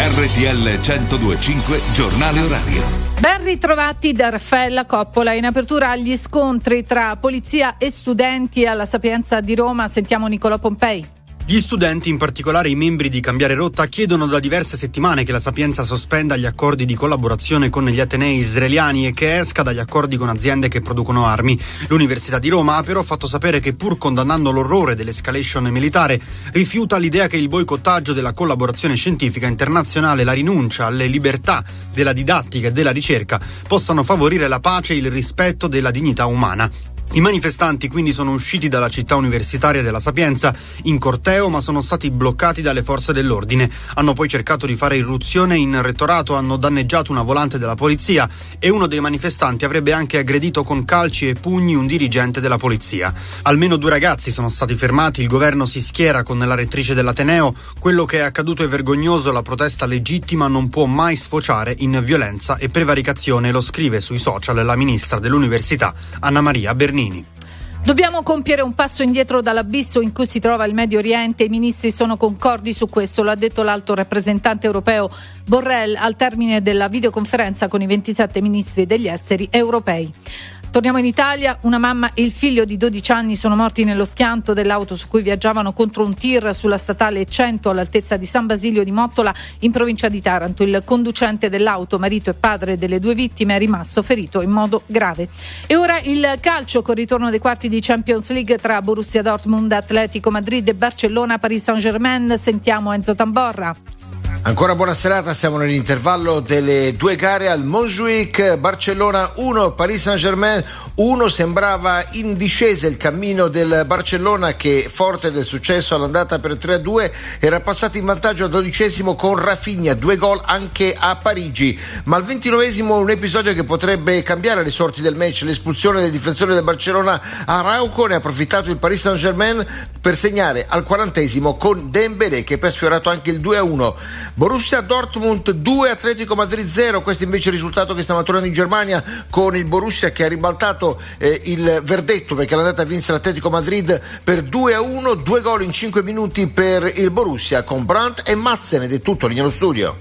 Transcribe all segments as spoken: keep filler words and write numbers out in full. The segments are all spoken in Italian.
R T L centodue e cinque Giornale Orario. Ben ritrovati da Raffaella Coppola. In apertura agli scontri tra polizia e studenti alla Sapienza di Roma. Sentiamo Nicolò Pompei. Gli studenti, in particolare i membri di Cambiare Rotta, chiedono da diverse settimane che la Sapienza sospenda gli accordi di collaborazione con gli atenei israeliani e che esca dagli accordi con aziende che producono armi. L'Università di Roma ha però fatto sapere che, pur condannando l'orrore dell'escalation militare, rifiuta l'idea che il boicottaggio della collaborazione scientifica internazionale e la rinuncia alle libertà della didattica e della ricerca possano favorire la pace e il rispetto della dignità umana. I manifestanti quindi sono usciti dalla città universitaria della Sapienza in corteo, ma sono stati bloccati dalle forze dell'ordine. Hanno poi cercato di fare irruzione in rettorato, hanno danneggiato una volante della polizia e uno dei manifestanti avrebbe anche aggredito con calci e pugni un dirigente della polizia. Almeno due ragazzi sono stati fermati, il governo si schiera con la rettrice dell'Ateneo. Quello che è accaduto è vergognoso, la protesta legittima non può mai sfociare in violenza e prevaricazione, lo scrive sui social la ministra dell'università Anna Maria Bernini. Dobbiamo compiere un passo indietro dall'abisso in cui si trova il Medio Oriente. I ministri sono concordi su questo, lo ha detto l'alto rappresentante europeo Borrell al termine della videoconferenza con i ventisette ministri degli esteri europei. Torniamo in Italia. Una mamma e il figlio di dodici anni sono morti nello schianto dell'auto su cui viaggiavano contro un tir sulla statale cento all'altezza di San Basilio di Mottola in provincia di Taranto. Il conducente dell'auto, marito e padre delle due vittime, è rimasto ferito in modo grave. E ora il calcio con il ritorno dei quarti di Champions League tra Borussia Dortmund, Atletico Madrid e Barcellona, Paris Saint-Germain. Sentiamo Enzo Tamborra. Ancora buona serata, siamo nell'intervallo delle due gare al Montjuic. Barcellona uno, Paris Saint-Germain uno. Sembrava in discesa il cammino del Barcellona che, forte del successo all'andata per tre a due, era passato in vantaggio al dodicesimo con Rafinha, due gol anche a Parigi. Ma al ventinovesimo un episodio che potrebbe cambiare le sorti del match, l'espulsione del difensore del Barcellona Araujo. Ne ha approfittato il Paris Saint-Germain per segnare al quarantesimo con Dembélé, che poi ha sfiorato anche il due a uno. Borussia Dortmund due, Atletico Madrid zero. Questo invece è il risultato che sta maturando in Germania, con il Borussia che ha ribaltato eh, il verdetto, perché l'andata vinse l'Atletico Madrid per due a uno, due gol in cinque minuti per il Borussia con Brandt e Madsen. Ed è tutto, linea allo studio.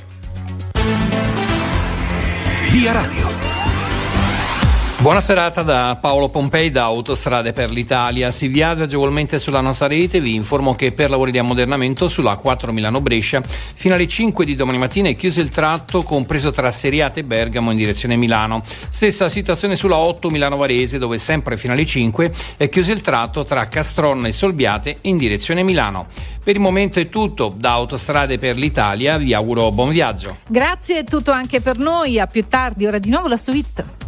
Via Radio. Buona serata da Paolo Pompei da Autostrade per l'Italia. Si viaggia agevolmente sulla nostra rete. Vi informo che per lavori di ammodernamento sulla A quattro Milano-Brescia fino alle cinque di domani mattina è chiuso il tratto compreso tra Seriate e Bergamo in direzione Milano. Stessa situazione sulla otto Milano-Varese, dove sempre fino alle cinque è chiuso il tratto tra Castronna e Solbiate in direzione Milano. Per il momento è tutto. Da Autostrade per l'Italia vi auguro buon viaggio. Grazie, è tutto anche per noi. A più tardi, ora di nuovo la suite.